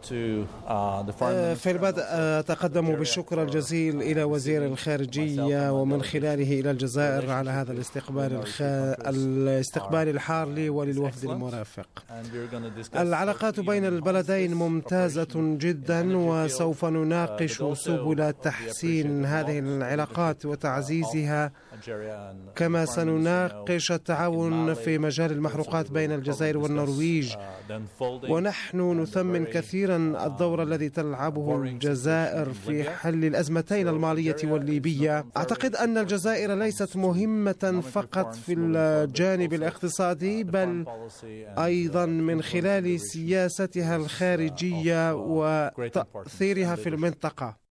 في البدء أتقدم بالشكر الجزيل إلى وزير الخارجية ومن خلاله إلى الجزائر على هذا الاستقبال الحار لي وللوفد المرافق. العلاقات بين البلدين ممتازة جدا، وسوف نناقش سبل تحسين هذه العلاقات وتعزيزها، كما سنناقش التعاون في مجال المحروقات بين الجزائر والنرويج. ونحن نثمن كثيرا الدور الذي تلعبه الجزائر في حل الأزمتين المالية والليبية. أعتقد أن الجزائر ليست مهمة فقط في الجانب الاقتصادي، بل أيضا من خلال سياستها الخارجية وتأثيرها في المنطقة.